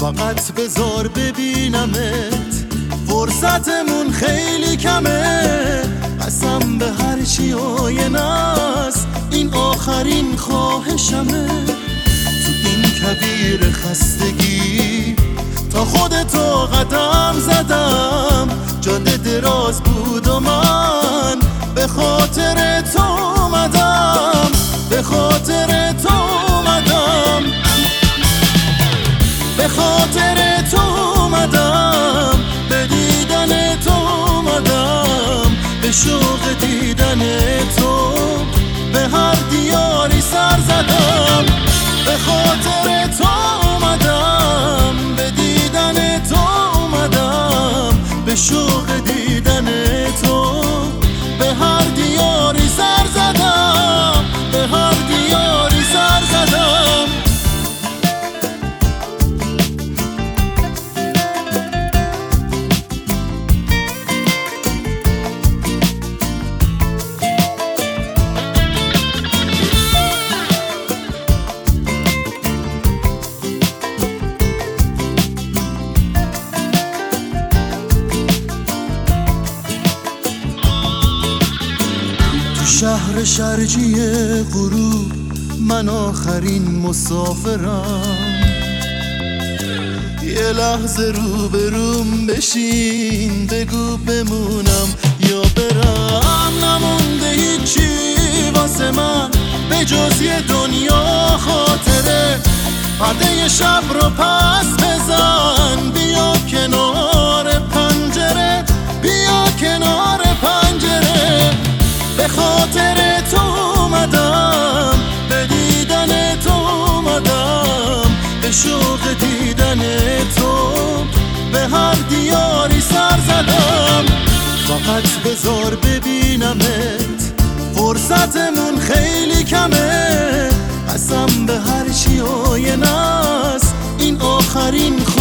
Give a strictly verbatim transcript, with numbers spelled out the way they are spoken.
فقط بذار ببینمت، فرصتمون خیلی کمه. قسم به هر چی آینست، این آخرین خواهشمه. تو این کویر خستگی تا خودتو قدم زدم، جاده دراز بود و من به خاطر تو اومدم، به خاطر تو اومدم، به خاطر تو اومدم، به دیدن تو اومدم، به شوق دیدن تو به هر دیاری سر زدم، به خاطر تو اومدم، به دیدن تو اومدم، به شوق دیدن تو به هر دیاری سر زدم، به هر دیاری سر زدم. شهر شرجی غروب من آخرین مسافرم، یه لحظه رو به روم بشین، بگو بمونم یا برم. نمونده هیچی واسه من به جز یه دنیا خاطره، پرده شب رو پس بزن، بیا کنار پنجره، بیا کنار پنجره. به خاطر تو اومدم، به دیدن تو اومدم، به شوق دیدن تو به هر دیاری سر زدم. فقط بذار ببینمت، فرصتمون خیلی کمه. قسم به هر چی آینست، این آخرین